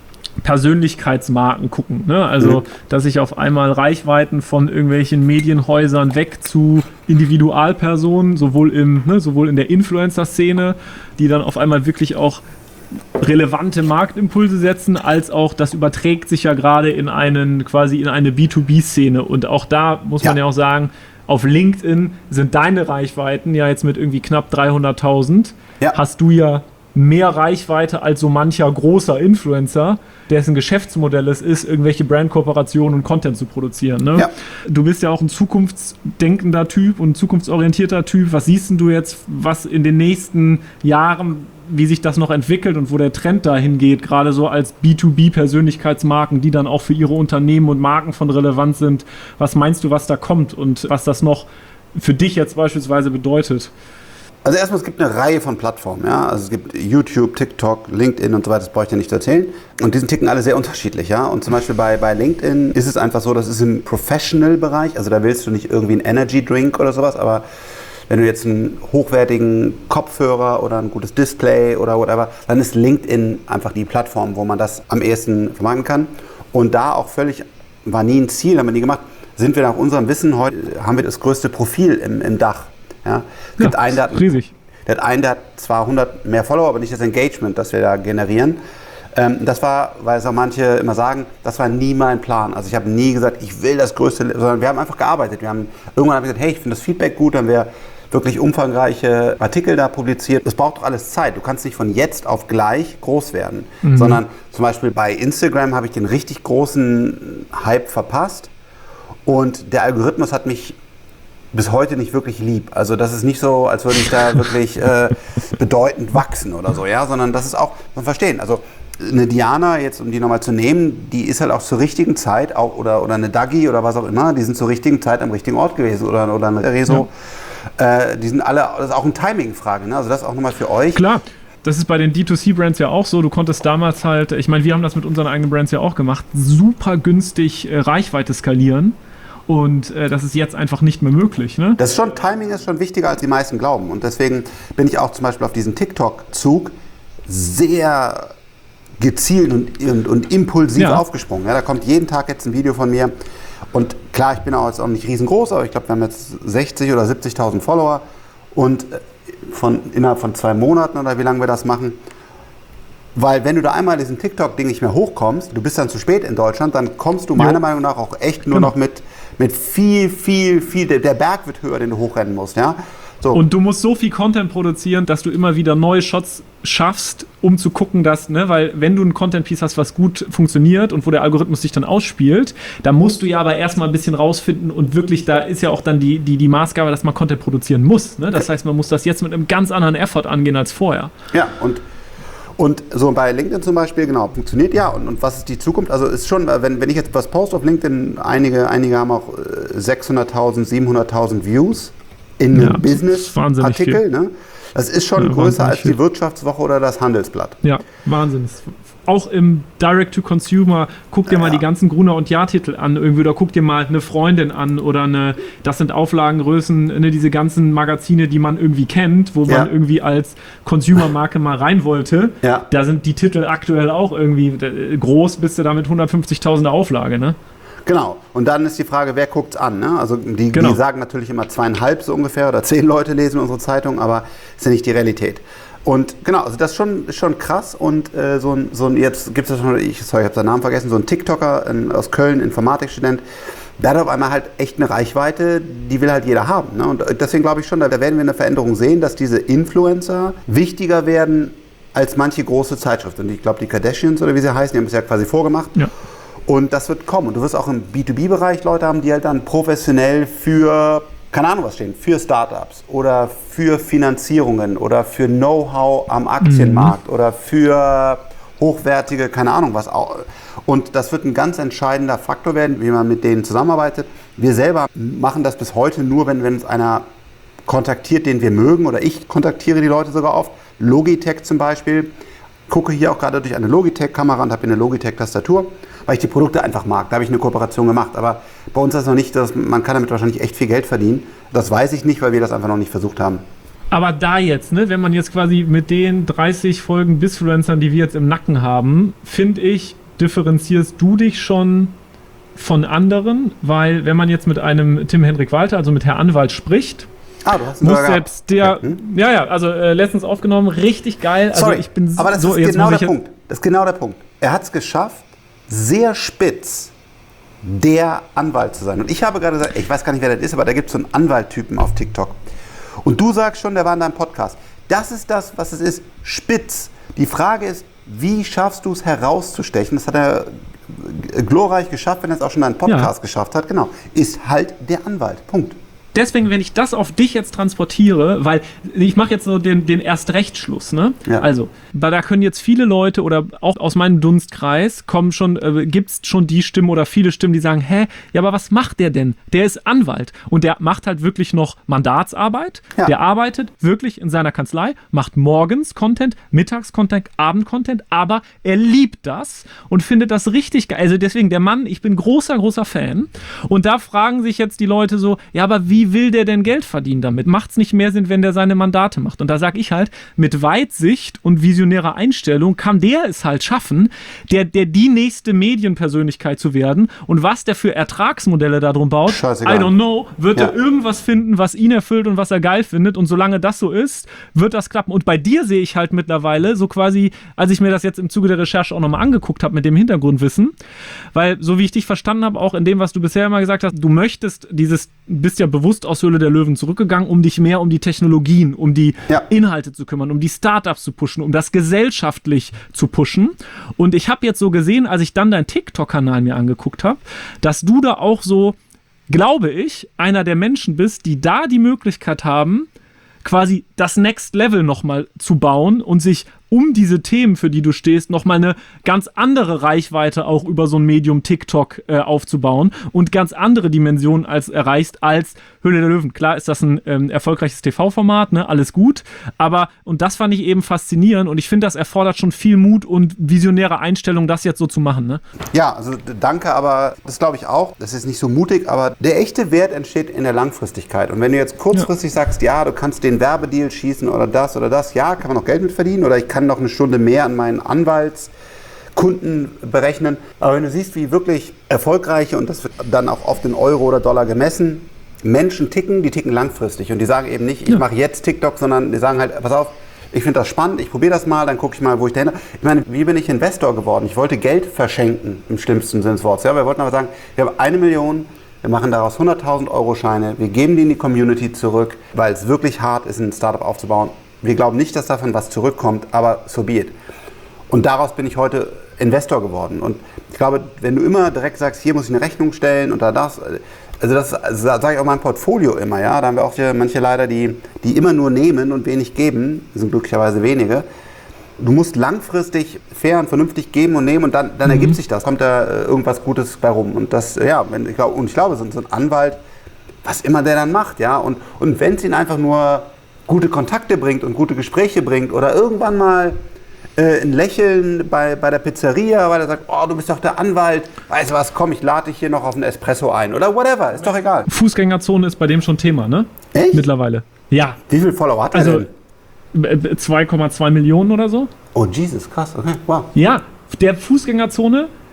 Persönlichkeitsmarken gucken, ne? Also, mhm. dass ich auf einmal Reichweiten von irgendwelchen Medienhäusern weg zu Individualpersonen, sowohl im, ne, sowohl in der Influencer-Szene, die dann auf einmal wirklich auch relevante Marktimpulse setzen, als auch das überträgt sich ja gerade in einen quasi in eine B zwei B-Szene und auch da muss man ja, ja auch sagen, auf LinkedIn sind deine Reichweiten ja jetzt mit irgendwie knapp dreihunderttausend. Ja. Hast du ja mehr Reichweite als so mancher großer Influencer, dessen Geschäftsmodell es ist, irgendwelche Brandkooperationen und Content zu produzieren. Ne? Ja. Du bist ja auch ein zukunftsdenkender Typ und zukunftsorientierter Typ. Was siehst denn du jetzt, was in den nächsten Jahren, wie sich das noch entwickelt und wo der Trend dahin geht, gerade so als B zwei B-Persönlichkeitsmarken, die dann auch für ihre Unternehmen und Marken von Relevanz sind. Was meinst du, was da kommt und was das noch für dich jetzt beispielsweise bedeutet? Also erstmal, es gibt eine Reihe von Plattformen. Ja? Also es gibt YouTube, TikTok, LinkedIn und so weiter, das brauche ich dir nicht zu erzählen. Und die ticken alle sehr unterschiedlich. Ja? Und zum Beispiel bei, bei LinkedIn ist es einfach so, das ist im Professional-Bereich, also da willst du nicht irgendwie einen Energy-Drink oder sowas, aber wenn du jetzt einen hochwertigen Kopfhörer oder ein gutes Display oder whatever, dann ist LinkedIn einfach die Plattform, wo man das am ehesten vermarkten kann. Und da auch völlig, war nie ein Ziel, haben wir nie gemacht, sind wir nach unserem Wissen, heute haben wir das größte Profil im, im Dach. Ja, es gibt ja, einen, der hat, riesig. Der hat einen, der hat zwar hundert mehr Follower, aber nicht das Engagement, das wir da generieren. Ähm, das war, weil es auch manche immer sagen, das war nie mein Plan. Also ich habe nie gesagt, ich will das Größte, sondern wir haben einfach gearbeitet. Wir haben, irgendwann haben wir gesagt, hey, ich finde das Feedback gut, dann haben wir wirklich umfangreiche Artikel da publiziert. Das braucht doch alles Zeit. Du kannst nicht von jetzt auf gleich groß werden, mhm. sondern zum Beispiel bei Instagram habe ich den richtig großen Hype verpasst und der Algorithmus hat mich bis heute nicht wirklich lieb. Also das ist nicht so, als würde ich da wirklich äh, bedeutend wachsen oder so, ja, sondern das ist auch, man verstehen. Also eine Diana, jetzt um die nochmal zu nehmen, die ist halt auch zur richtigen Zeit, auch, oder, oder eine Dagi oder was auch immer, die sind zur richtigen Zeit am richtigen Ort gewesen oder, oder eine Rezo. Ja. Äh, die sind alle, das ist auch eine Timing-Frage, ne? Also das auch nochmal für euch. Klar. Das ist bei den D zwei C-Brands ja auch so. Du konntest damals halt, ich meine, wir haben das mit unseren eigenen Brands ja auch gemacht, super günstig äh, Reichweite skalieren. Und äh, das ist jetzt einfach nicht mehr möglich. Ne? Das ist schon, Timing ist schon wichtiger, als die meisten glauben. Und deswegen bin ich auch zum Beispiel auf diesen TikTok-Zug sehr gezielt und, und, und impulsiv ja. aufgesprungen. Ja, da kommt jeden Tag jetzt ein Video von mir. Und klar, ich bin auch jetzt auch nicht riesengroß, aber ich glaube, wir haben jetzt sechzig oder siebzigtausend Follower. Und von, innerhalb von zwei Monaten oder wie lange wir das machen. Weil wenn du da einmal diesen TikTok-Ding nicht mehr hochkommst, du bist dann zu spät in Deutschland, dann kommst du meiner jo. Meinung nach auch echt nur genau. noch mit, mit viel, viel, viel, der Berg wird höher, den du hochrennen musst, ja. So. Und du musst so viel Content produzieren, dass du immer wieder neue Shots schaffst, um zu gucken, dass, ne, weil wenn du ein Content-Piece hast, was gut funktioniert und wo der Algorithmus sich dann ausspielt, dann musst du ja aber erstmal ein bisschen rausfinden und wirklich, da ist ja auch dann die, die, die Maßgabe, dass man Content produzieren muss. Ne? Das heißt, man muss das jetzt mit einem ganz anderen Effort angehen als vorher. Ja, und Und so bei LinkedIn zum Beispiel, genau, funktioniert ja. Und, und was ist die Zukunft? Also ist schon, wenn, wenn ich jetzt was poste auf LinkedIn, einige, einige haben auch sechshunderttausend, siebenhunderttausend Views in einem ja, Business-Artikel. Ne? Das ist schon ja, größer als viel. Die Wirtschaftswoche oder das Handelsblatt. Ja, Wahnsinn. Auch im Direct-to-Consumer, guck dir ja, mal ja. die ganzen Gruner- und Jahr-Titel an irgendwie, oder guck dir mal eine Freundin an oder eine, das sind Auflagengrößen, ne, diese ganzen Magazine, die man irgendwie kennt, wo ja. man irgendwie als Consumer-Marke mal rein wollte. Ja. Da sind die Titel aktuell auch irgendwie groß, bist du da mit hundertfünfzigtausender Auflage, ne? Genau. Und dann ist die Frage, wer guckt's an? Ne? Also die, Genau. die sagen natürlich immer zweieinhalb so ungefähr oder zehn Leute lesen unsere Zeitung, aber ist ja nicht die Realität. Und genau, also das ist schon, schon krass. Und äh, so ein, so ein, jetzt gibt es schon, ich, sorry, ich habe seinen Namen vergessen, so ein TikToker ein, aus Köln, Informatikstudent, der hat auf einmal halt echt eine Reichweite, die will halt jeder haben. Ne? Und deswegen glaube ich schon, da werden wir eine Veränderung sehen, dass diese Influencer wichtiger werden als manche große Zeitschriften. Und ich glaube, die Kardashians oder wie sie heißen, die haben es ja quasi vorgemacht. Ja. Und das wird kommen. Und du wirst auch im B zwei B-Bereich Leute haben, die halt dann professionell für, keine Ahnung was stehen, für Startups oder für Finanzierungen oder für Know-how am Aktienmarkt mhm. oder für hochwertige, keine Ahnung was auch. Und das wird ein ganz entscheidender Faktor werden, wie man mit denen zusammenarbeitet. Wir selber machen das bis heute nur, wenn, wenn uns einer kontaktiert, den wir mögen, oder ich kontaktiere die Leute sogar oft. Logitech zum Beispiel. Gucke hier auch gerade durch eine Logitech-Kamera und habe eine Logitech-Tastatur, weil ich die Produkte einfach mag. Da habe ich eine Kooperation gemacht. Aber bei uns ist das noch nicht, dass man kann damit wahrscheinlich echt viel Geld verdienen. Das weiß ich nicht, weil wir das einfach noch nicht versucht haben. Aber da jetzt, ne, wenn man jetzt quasi mit den dreißig Folgen Bisfluencern, die wir jetzt im Nacken haben, finde ich, differenzierst du dich schon von anderen, weil wenn man jetzt mit einem Tim Hendrik Walter, also mit Herr Anwalt spricht, ah, du hast ihn muss sogar selbst der, ja, hm? ja, ja, also äh, letztens aufgenommen, richtig geil. Also Sorry, ich bin aber das so, ist jetzt genau muss der ich Punkt. Das ist genau der Punkt. Er hat es geschafft, sehr spitz der Anwalt zu sein. Und ich habe gerade gesagt, ich weiß gar nicht, wer das ist, aber da gibt es so einen Anwalttypen auf TikTok. Und du sagst schon, der war in deinem Podcast. Das ist das, was es ist, spitz. Die Frage ist, wie schaffst du es herauszustechen? Das hat er glorreich geschafft, wenn er es auch schon in einem Podcast ja. geschafft hat. Genau, ist halt der Anwalt. Punkt. Deswegen, wenn ich das auf dich jetzt transportiere, weil ich mache jetzt so den, den Erst-Recht-Schluss, ne? Ja. Also, da, da können jetzt viele Leute oder auch aus meinem Dunstkreis kommen schon, äh, gibt es schon die Stimmen oder viele Stimmen, die sagen, hä, ja, aber was macht der denn? Der ist Anwalt und der macht halt wirklich noch Mandatsarbeit, ja. der arbeitet wirklich in seiner Kanzlei, macht morgens Content, mittags Content, Abend-Content, aber er liebt das und findet das richtig geil. Also deswegen, der Mann, ich bin großer, großer Fan und da fragen sich jetzt die Leute so, ja, aber wie will der denn Geld verdienen damit? Macht es nicht mehr Sinn, wenn der seine Mandate macht? Und da sage ich halt, mit Weitsicht und visionärer Einstellung kann der es halt schaffen, der, der die nächste Medienpersönlichkeit zu werden. Und was der für Ertragsmodelle darum baut, Scheißegal. I don't know, wird ja. er irgendwas finden, was ihn erfüllt und was er geil findet. Und solange das so ist, wird das klappen. Und bei dir sehe ich halt mittlerweile so quasi, als ich mir das jetzt im Zuge der Recherche auch nochmal angeguckt habe mit dem Hintergrundwissen, weil so wie ich dich verstanden habe, auch in dem, was du bisher immer gesagt hast, du möchtest dieses, bist ja bewusst aus Höhle der Löwen zurückgegangen, um dich mehr um die Technologien, um die ja. Inhalte zu kümmern, um die Startups zu pushen, um das gesellschaftlich zu pushen. Und ich habe jetzt so gesehen, als ich dann deinen TikTok-Kanal mir angeguckt habe, dass du da auch so, glaube ich, einer der Menschen bist, die da die Möglichkeit haben, quasi das Next Level nochmal zu bauen und sich um diese Themen, für die du stehst, nochmal eine ganz andere Reichweite auch über so ein Medium TikTok äh, aufzubauen und ganz andere Dimensionen als erreichst als Höhle der Löwen. Klar ist das ein ähm, erfolgreiches T V-Format, ne, alles gut, aber, und das fand ich eben faszinierend und ich finde, das erfordert schon viel Mut und visionäre Einstellung, das jetzt so zu machen, ne? Ja, also danke, aber das glaube ich auch, das ist nicht so mutig, aber der echte Wert entsteht in der Langfristigkeit und wenn du jetzt kurzfristig ja. sagst, ja, du kannst den Werbedeal schießen oder das oder das, ja, kann man noch Geld mit verdienen oder ich kann noch eine Stunde mehr an meinen Anwaltskunden berechnen. Aber wenn du siehst, wie wirklich erfolgreiche, und das wird dann auch oft in Euro oder Dollar gemessen, Menschen ticken, die ticken langfristig. Und die sagen eben nicht, ich ja. mache jetzt TikTok, sondern die sagen halt, pass auf, ich finde das spannend, ich probiere das mal, dann gucke ich mal, wo ich dahinter... Ich meine, wie bin ich Investor geworden? Ich wollte Geld verschenken, im schlimmsten Sinne des Wortes. Ja, wir wollten aber sagen, wir haben eine Million, wir machen daraus hunderttausend Euro Scheine, wir geben die in die Community zurück, weil es wirklich hart ist, ein Startup aufzubauen. Wir glauben nicht, dass davon was zurückkommt, aber so be it. Und daraus bin ich heute Investor geworden. Und ich glaube, wenn du immer direkt sagst, hier muss ich eine Rechnung stellen und da das, also das, also das sage ich auch meinem Portfolio immer, ja, da haben wir auch hier manche leider, die, die immer nur nehmen und wenig geben, das sind glücklicherweise wenige. Du musst langfristig fair und vernünftig geben und nehmen und dann, dann mhm. ergibt sich das, kommt da irgendwas Gutes bei rum. Und das, ja, wenn, ich glaub, und ich glaube, so ein Anwalt, was immer der dann macht, ja, und, und wenn es ihn einfach nur gute Kontakte bringt und gute Gespräche bringt oder irgendwann mal äh, ein Lächeln bei, bei der Pizzeria, weil er sagt, oh, du bist doch der Anwalt, weißt du was, komm, ich lade dich hier noch auf einen Espresso ein oder whatever, ist doch egal. Fußgängerzone ist bei dem schon Thema, ne? Echt? Mittlerweile. Ja. Wie viele Follower hat er also, denn? zwei Komma zwei Millionen oder so. Oh Jesus, krass, okay, wow. Ja, der Fußgängerzone,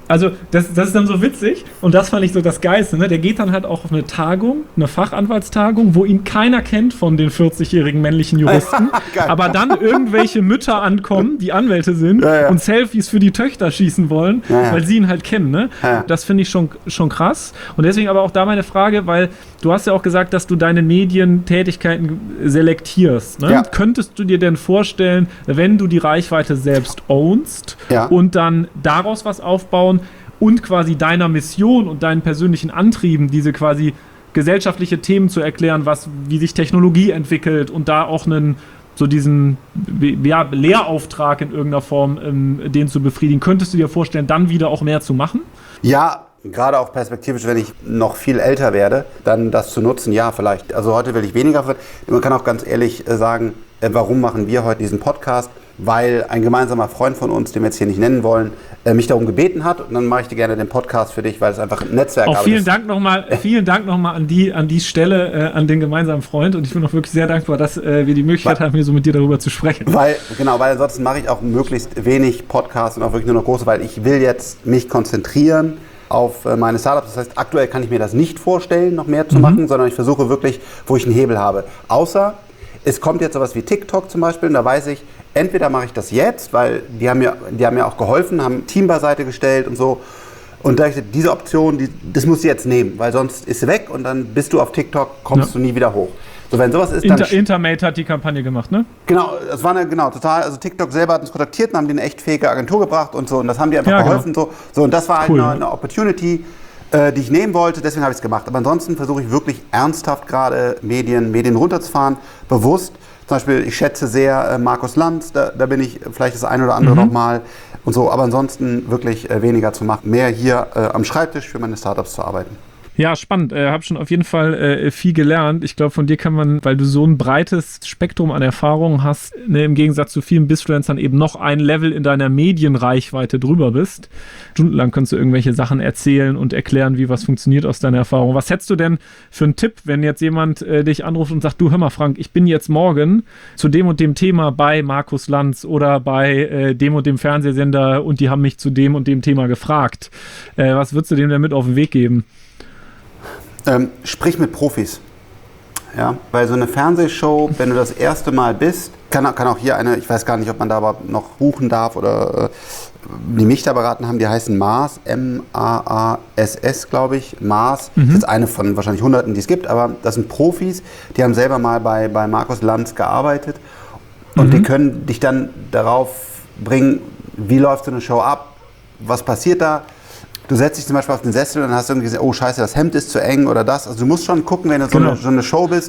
Also das, das ist dann so witzig und das fand ich so das Geilste. Ne? Der geht dann halt auch auf eine Tagung, eine Fachanwaltstagung, wo ihn keiner kennt von den vierzigjährigen männlichen Juristen, aber dann irgendwelche Mütter ankommen, die Anwälte sind ja, ja. und Selfies für die Töchter schießen wollen, ja, ja. weil sie ihn halt kennen. Ne? Ja. Das finde ich schon, schon krass. Und deswegen aber auch da meine Frage, weil du hast ja auch gesagt, dass du deine Medientätigkeiten selektierst. Ne? Ja. Könntest du dir denn vorstellen, wenn du die Reichweite selbst ownst ja. und dann daraus was aufbauen und quasi deiner Mission und deinen persönlichen Antrieben diese quasi gesellschaftliche Themen zu erklären, was, wie sich Technologie entwickelt und da auch einen so diesen ja, Lehrauftrag in irgendeiner Form ähm, den zu befriedigen. Könntest du dir vorstellen, dann wieder auch mehr zu machen? Ja, gerade auch perspektivisch, wenn ich noch viel älter werde, dann das zu nutzen, ja, vielleicht. Also heute will ich weniger. Man kann auch ganz ehrlich sagen, warum machen wir heute diesen Podcast? Weil ein gemeinsamer Freund von uns, den wir jetzt hier nicht nennen wollen, mich darum gebeten hat. Und dann mache ich dir gerne den Podcast für dich, weil es einfach ein Netzwerk ist. Auch vielen Dank nochmal vielen Dank nochmal an die, an die Stelle, äh, an den gemeinsamen Freund. Und ich bin auch wirklich sehr dankbar, dass äh, wir die Möglichkeit weil, haben, hier so mit dir darüber zu sprechen. Weil, genau, weil ansonsten mache ich auch möglichst wenig Podcasts und auch wirklich nur noch große, weil ich will jetzt mich konzentrieren auf äh, meine Startups. Das heißt, aktuell kann ich mir das nicht vorstellen, noch mehr zu mhm. machen, sondern ich versuche wirklich, wo ich einen Hebel habe. Außer, es kommt jetzt sowas wie TikTok zum Beispiel und da weiß ich, entweder mache ich das jetzt, weil die haben mir, die haben mir auch geholfen, haben ein Team beiseite gestellt und so. Und da ich diese Option, die, das musst du jetzt nehmen, weil sonst ist sie weg und dann bist du auf TikTok, kommst ja. du nie wieder hoch. So, wenn sowas ist, dann Inter, Intermate hat die Kampagne gemacht, ne? Genau, das war eine, genau, total, also TikTok selber hat uns kontaktiert und haben die eine echt fähige Agentur gebracht und so und das haben die einfach ja, geholfen. Genau. So. so, und das war halt cool, eine, eine Opportunity, äh, die ich nehmen wollte, deswegen habe ich es gemacht. Aber ansonsten versuche ich wirklich ernsthaft gerade Medien, Medien runterzufahren, bewusst. Zum Beispiel, ich schätze sehr äh, Markus Lanz, da, da bin ich vielleicht das ein oder andere mhm. nochmal und so, aber ansonsten wirklich äh, weniger zu machen, mehr hier äh, am Schreibtisch für meine Startups zu arbeiten. Ja, spannend. Ich äh, habe schon auf jeden Fall äh, viel gelernt. Ich glaube, von dir kann man, weil du so ein breites Spektrum an Erfahrungen hast, ne, im Gegensatz zu vielen Bisfluencern eben noch ein Level in deiner Medienreichweite drüber bist. Stundenlang kannst du irgendwelche Sachen erzählen und erklären, wie was funktioniert aus deiner Erfahrung. Was hättest du denn für einen Tipp, wenn jetzt jemand äh, dich anruft und sagt, du, hör mal Frank, ich bin jetzt morgen zu dem und dem Thema bei Markus Lanz oder bei äh, dem und dem Fernsehsender und die haben mich zu dem und dem Thema gefragt. Äh, was würdest du dem denn mit auf den Weg geben? Ähm, sprich mit Profis. Ja, weil so eine Fernsehshow, wenn du das erste Mal bist, kann, kann auch hier eine, ich weiß gar nicht, ob man da aber noch buchen darf oder äh, die mich da beraten haben, die heißen Mars, M A A S S, glaube ich, Mars. Mhm. Das ist eine von wahrscheinlich Hunderten, die es gibt, aber das sind Profis, die haben selber mal bei, bei Markus Lanz gearbeitet und mhm. die können dich dann darauf bringen, wie läuft so eine Show ab, was passiert da. Du setzt dich zum Beispiel auf den Sessel und dann hast du irgendwie gesagt, oh scheiße, das Hemd ist zu eng oder das. Also du musst schon gucken, wenn du so, genau. eine, so eine Show bist,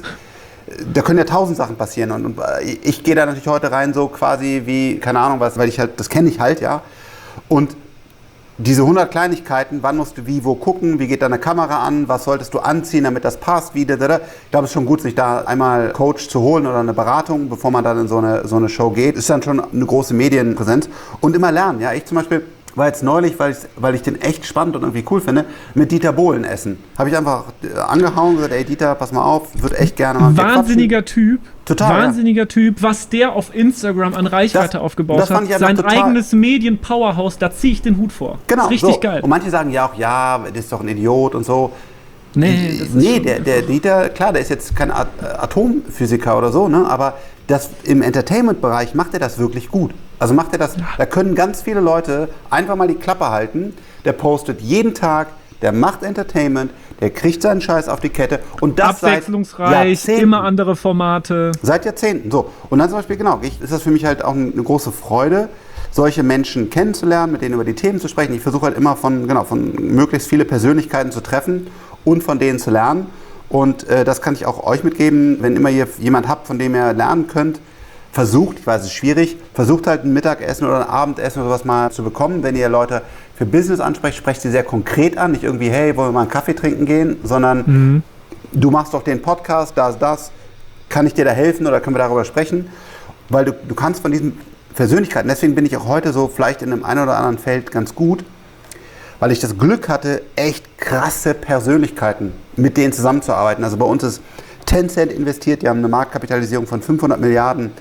da können ja tausend Sachen passieren. Und, und ich gehe da natürlich heute rein so quasi wie, keine Ahnung was, weil ich halt, das kenne ich halt, ja. Und diese hundert Kleinigkeiten, wann musst du wie, wo gucken, wie geht deine Kamera an, was solltest du anziehen, damit das passt, wie, da, da, da. Ich glaube, es ist schon gut, sich da einmal Coach zu holen oder eine Beratung, bevor man dann in so eine, so eine Show geht. Ist dann schon eine große Medienpräsenz. Und immer lernen, ja. Ich zum Beispiel war jetzt neulich, weil ich, weil ich den echt spannend und irgendwie cool finde, mit Dieter Bohlen essen. Habe ich einfach angehauen und gesagt, ey Dieter, pass mal auf, würde echt gerne mal Wahnsinniger Typ. Total. Wahnsinniger ja. Typ. Was der auf Instagram an Reichweite das, aufgebaut das hat, sein eigenes Medien-Powerhouse, da ziehe ich den Hut vor. Genau. Das ist richtig so. geil. Und manche sagen ja auch, ja, das ist doch ein Idiot und so. Nee, das ist nee der, der Dieter, klar, der ist jetzt kein Atomphysiker oder so, ne, aber das, im Entertainment-Bereich macht er das wirklich gut. Also macht er das, ja. da können ganz viele Leute einfach mal die Klappe halten. Der postet jeden Tag, der macht Entertainment, der kriegt seinen Scheiß auf die Kette. Und das abwechslungsreich, seit immer andere Formate. Seit Jahrzehnten, so. Und dann zum Beispiel, genau, ich, ist das für mich halt auch eine große Freude, solche Menschen kennenzulernen, mit denen über die Themen zu sprechen. Ich versuche halt immer von, genau, von möglichst viele Persönlichkeiten zu treffen und von denen zu lernen. Und äh, das kann ich auch euch mitgeben, wenn immer ihr jemand habt, von dem ihr lernen könnt, versucht, ich weiß, es ist schwierig, versucht halt ein Mittagessen oder ein Abendessen oder sowas mal zu bekommen. Wenn ihr Leute für Business ansprecht, sprecht sie sehr konkret an, nicht irgendwie, hey, wollen wir mal einen Kaffee trinken gehen, sondern mhm. du machst doch den Podcast, da ist das, kann ich dir da helfen oder können wir darüber sprechen? Weil du, du kannst von diesen Persönlichkeiten, deswegen bin ich auch heute so vielleicht in einem einen oder anderen Feld ganz gut, weil ich das Glück hatte, echt krasse Persönlichkeiten mit denen zusammenzuarbeiten. Also bei uns ist Tencent investiert, die haben eine Marktkapitalisierung von fünfhundert Milliarden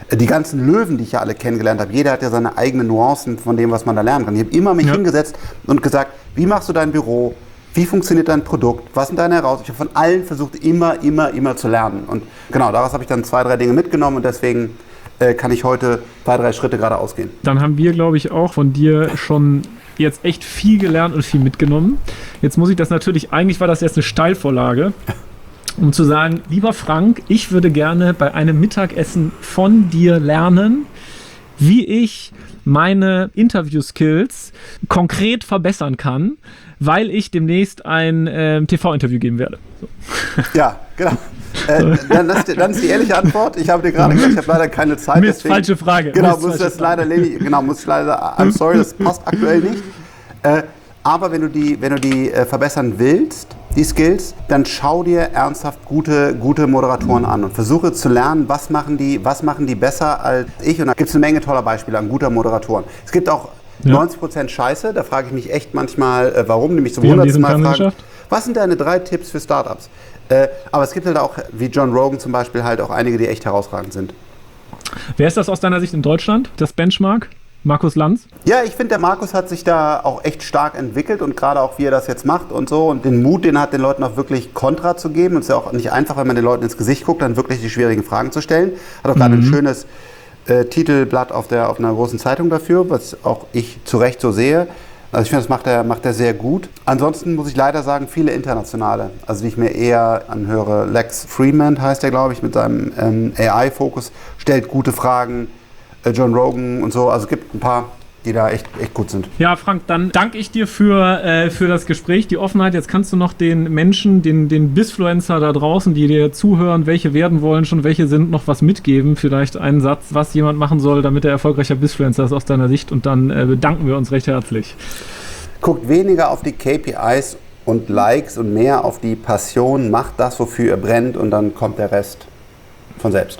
Die ganzen Löwen, die ich ja alle kennengelernt habe, jeder hat ja seine eigenen Nuancen von dem, was man da lernen kann. Ich habe immer mich ja. hingesetzt und gesagt, wie machst du dein Büro? Wie funktioniert dein Produkt? Was sind deine Herausforderungen? Ich habe von allen versucht, immer, immer, immer zu lernen. Und genau, daraus habe ich dann zwei, drei Dinge mitgenommen und deswegen äh, kann ich heute zwei, drei Schritte geradeaus gehen. Dann haben wir, glaube ich, auch von dir schon jetzt echt viel gelernt und viel mitgenommen. Jetzt muss ich das natürlich, eigentlich war das jetzt eine Steilvorlage, um zu sagen, lieber Frank, ich würde gerne bei einem Mittagessen von dir lernen, wie ich meine Interview-Skills konkret verbessern kann, weil ich demnächst ein äh, T V-Interview geben werde. So. Ja, genau. Äh, dann, das, dann ist die ehrliche Antwort. Ich habe dir gerade gesagt, ich habe leider keine Zeit. Mist, deswegen, falsche Frage. Genau, Mist, muss das leider, genau, muss ich leider, I'm sorry, das passt aktuell nicht. Äh, aber wenn du die, wenn du die äh, verbessern willst, die Skills, dann schau dir ernsthaft gute, gute Moderatoren an und versuche zu lernen, was machen die, was machen die besser als ich. Und da gibt es eine Menge toller Beispiele an guter Moderatoren. Es gibt auch ja. neunzig Prozent Scheiße, da frage ich mich echt manchmal, äh, warum, nämlich zum hundertsten Mal fragen, was sind deine drei Tipps für Startups? Äh, aber es gibt halt auch, wie John Rogan zum Beispiel, halt auch einige, die echt herausragend sind. Wer ist das aus deiner Sicht in Deutschland, das Benchmark? Markus Lanz? Ja, ich finde, der Markus hat sich da auch echt stark entwickelt und gerade auch, wie er das jetzt macht und so und den Mut, den er hat, den Leuten auch wirklich Kontra zu geben. Und es ist ja auch nicht einfach, wenn man den Leuten ins Gesicht guckt, dann wirklich die schwierigen Fragen zu stellen. Hat auch gerade mhm. ein schönes äh, Titelblatt auf, der, auf einer großen Zeitung dafür, was auch ich zu Recht so sehe. Also ich finde, das macht er, macht er sehr gut. Ansonsten muss ich leider sagen, viele internationale, also die ich mir eher anhöre. Lex Fridman heißt er, glaube ich, mit seinem ähm, A I-Fokus, stellt gute Fragen. John Rogan und so, also es gibt ein paar, die da echt, echt gut sind. Ja, Frank, dann danke ich dir für, äh, für das Gespräch, die Offenheit. Jetzt kannst du noch den Menschen, den, den Bisfluencer da draußen, die dir zuhören, welche werden wollen, schon welche sind, noch was mitgeben. Vielleicht einen Satz, was jemand machen soll, damit er erfolgreicher Bisfluencer ist aus deiner Sicht. Und dann äh, bedanken wir uns recht herzlich. Guckt weniger auf die K P Is und Likes und mehr auf die Passion. Macht das, wofür ihr brennt und dann kommt der Rest von selbst.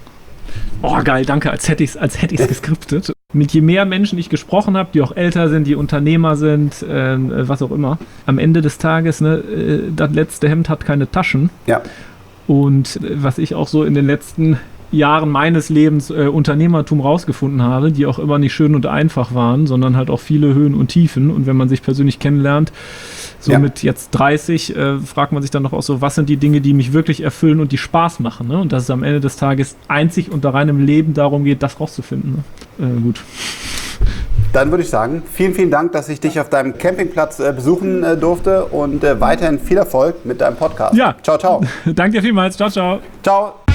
Oh, geil, danke, als hätte ich es als hätte ich's geskriptet. Mit je mehr Menschen ich gesprochen habe, die auch älter sind, die Unternehmer sind, äh, was auch immer, am Ende des Tages, ne, äh, das letzte Hemd hat keine Taschen. Ja. Und äh, was ich auch so in den letzten Jahren meines Lebens äh, Unternehmertum rausgefunden habe, die auch immer nicht schön und einfach waren, sondern halt auch viele Höhen und Tiefen. Und wenn man sich persönlich kennenlernt, so ja. mit jetzt dreißig, äh, fragt man sich dann noch auch so, was sind die Dinge, die mich wirklich erfüllen und die Spaß machen. Ne? Und dass es am Ende des Tages einzig und daran im Leben darum geht, das rauszufinden. Ne? Äh, gut. Dann würde ich sagen, vielen, vielen Dank, dass ich dich auf deinem Campingplatz äh, besuchen äh, durfte und äh, weiterhin viel Erfolg mit deinem Podcast. Ja. Ciao, ciao. Danke dir vielmals. Ciao, ciao. Ciao.